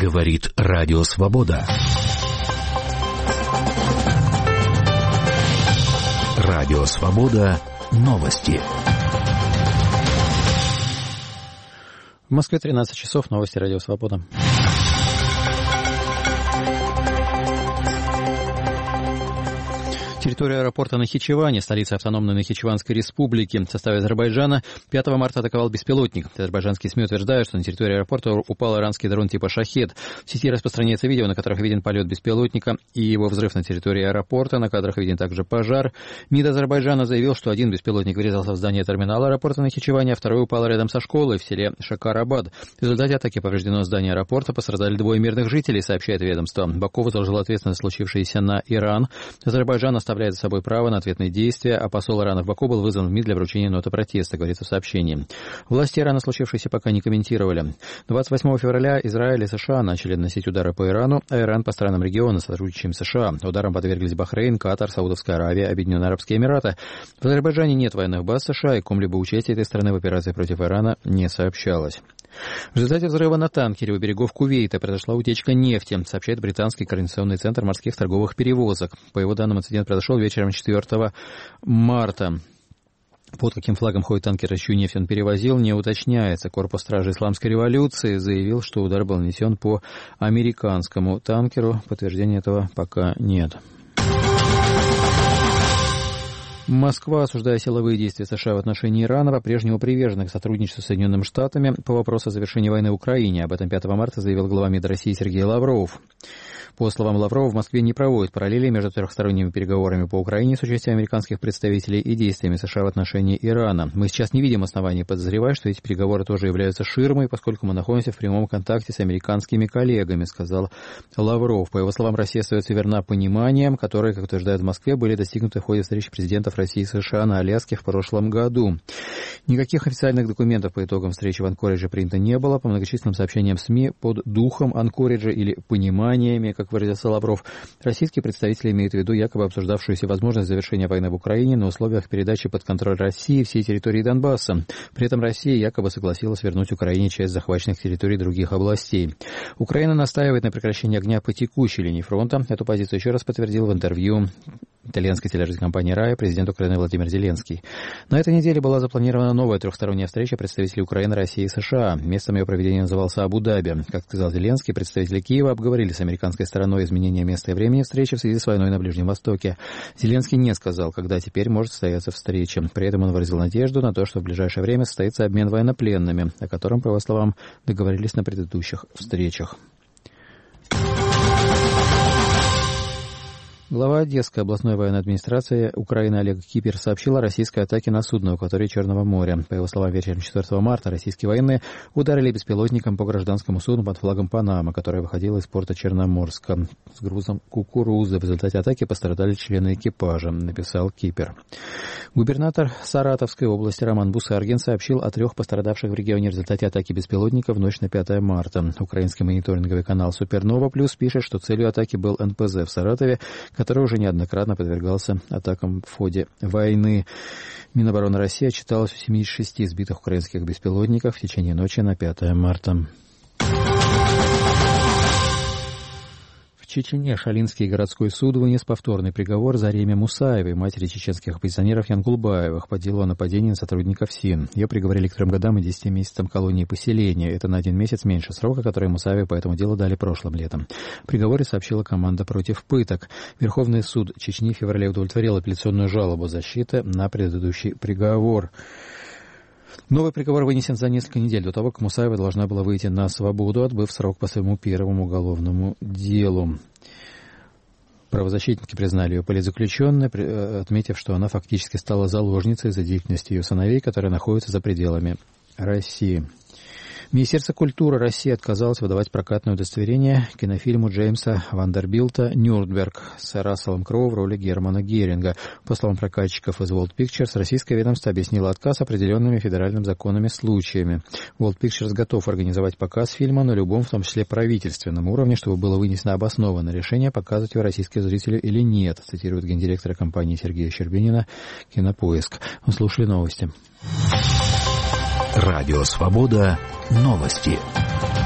Говорит Радио Свобода. Радио Свобода. Новости. В Москве 13 часов. Новости Радио Свобода. Территория аэропорта Нахичевани, столица автономной Нахичеванской республики, в составе Азербайджана, 5 марта атаковал беспилотник. Азербайджанские СМИ утверждают, что на территории аэропорта упал иранский дрон типа «Шахед». В сети распространяется видео, на которых виден полет беспилотника и его взрыв на территории аэропорта. На кадрах виден также пожар. МИД Азербайджана заявил, что один беспилотник врезался в здание терминала аэропорта Нахичевани, а второй упал рядом со школой в селе Шакар-Абад. В результате атаки повреждено здание аэропорта, пострадали 2 мирных жителей, сообщает ведомство. Баку возложил ответственность за случившееся на Иран. Азербайджан оставляет за собой право на ответные действия, а посол Ирана в Баку был вызван в МИД для вручения ноты протеста, говорится в сообщении. Власти Ирана случившееся пока не комментировали. 28 февраля Израиль и США начали наносить удары по Ирану, а Иран по странам региона, сотрудничаем с США. Ударом подверглись Бахрейн, Катар, Саудовская Аравия, Объединенные Арабские Эмираты. В Азербайджане нет военных баз США, и о ком-либо участии этой страны в операции против Ирана не сообщалось. В результате взрыва на танкере у берегов Кувейта произошла утечка нефти, сообщает британский координационный центр морских торговых перевозок. По его данным, инцидент произошел вечером 4 марта. Под каким флагом ходит танкер, чью нефть он перевозил, не уточняется. Корпус стражи Исламской революции заявил, что удар был нанесен по американскому танкеру. Подтверждения этого пока нет. Москва, осуждая силовые действия США в отношении Ирана, по-прежнему привержена к сотрудничеству с Соединенными Штатами по вопросу о завершении войны в Украине. Об этом 5 марта заявил глава МИД России Сергей Лавров. По словам Лаврова, в Москве не проводят параллели между трехсторонними переговорами по Украине с участием американских представителей и действиями США в отношении Ирана. Мы сейчас не видим оснований подозревать, что эти переговоры тоже являются ширмой, поскольку мы находимся в прямом контакте с американскими коллегами, сказал Лавров. По его словам, Россия остается верна пониманиям, которые, как утверждают в Москве, были достигнуты в ходе встречи президентов России и США на Аляске в прошлом году. Никаких официальных документов по итогам встречи в Анкоридже принято не было. По многочисленным сообщениям СМИ под духом Анкориджа или пониманиями, как выразился Лавров, российские представители имеют в виду якобы обсуждавшуюся возможность завершения войны в Украине на условиях передачи под контроль России всей территории Донбасса. При этом Россия якобы согласилась вернуть Украине часть захваченных территорий других областей. Украина настаивает на прекращении огня по текущей линии фронта. Эту позицию еще раз подтвердил в интервью итальянской телерадиокомпании «Рая» президент Украины Владимир Зеленский. На этой неделе была запланирована новая трехсторонняя встреча представителей Украины, России и США. Местом ее проведения назывался Абу-Даби. Как сказал Зеленский, представители Киева обговорили с американской стороной изменение места и времени встречи в связи с войной на Ближнем Востоке. Зеленский не сказал, когда теперь может состояться встреча. При этом он выразил надежду на то, что в ближайшее время состоится обмен военнопленными, о котором, по его словам, договорились на предыдущих встречах. Глава Одесской областной военной администрации Украины Олег Кипер сообщил о российской атаке на судно в акватории Черного моря. По его словам, вечером 4 марта российские военные ударили беспилотником по гражданскому судну под флагом Панама, которое выходило из порта Черноморска с грузом кукурузы. В результате атаки пострадали члены экипажа, написал Кипер. Губернатор Саратовской области Роман Бусаргин сообщил о 3 пострадавших в регионе в результате атаки беспилотника в ночь на 5 марта. Украинский мониторинговый канал «Супернова Плюс» пишет, что целью атаки был НПЗ в Саратове, который уже неоднократно подвергался атакам в ходе войны. Минобороны России отчиталось о 76 сбитых украинских беспилотников в течение ночи на 5 марта. В Чечне Шалинский городской суд вынес повторный приговор Зареме Мусаевой, матери чеченских оппозиционеров Янгулбаевых, по делу о нападении на сотрудников СИН. Ее приговорили к 3 годам и 10 месяцам колонии поселения. Это на 1 месяц меньше срока, который Мусаевой по этому делу дали прошлым летом. В приговоре сообщила команда против пыток. Верховный суд Чечни в феврале удовлетворил апелляционную жалобу защиты на предыдущий приговор. Новый приговор вынесен за несколько недель до того, как Мусаева должна была выйти на свободу, отбыв срок по своему первому уголовному делу. Правозащитники признали ее политзаключенной, отметив, что она фактически стала заложницей за деятельность ее сыновей, которые находятся за пределами России. Министерство культуры России отказалось выдавать прокатное удостоверение кинофильму Джеймса Вандербилта «Нюрнберг» с Расселом Кроу в роли Германа Геринга. По словам прокатчиков из World Pictures, российское ведомство объяснило отказ определенными федеральными законами случаями. World Pictures готов организовать показ фильма на любом, в том числе правительственном уровне, чтобы было вынесено обоснованное решение, показывать его российскому зрителю или нет, цитирует гендиректора компании Сергея Щербинина «Кинопоиск». Мы слушали новости. Радио «Свобода». Новости.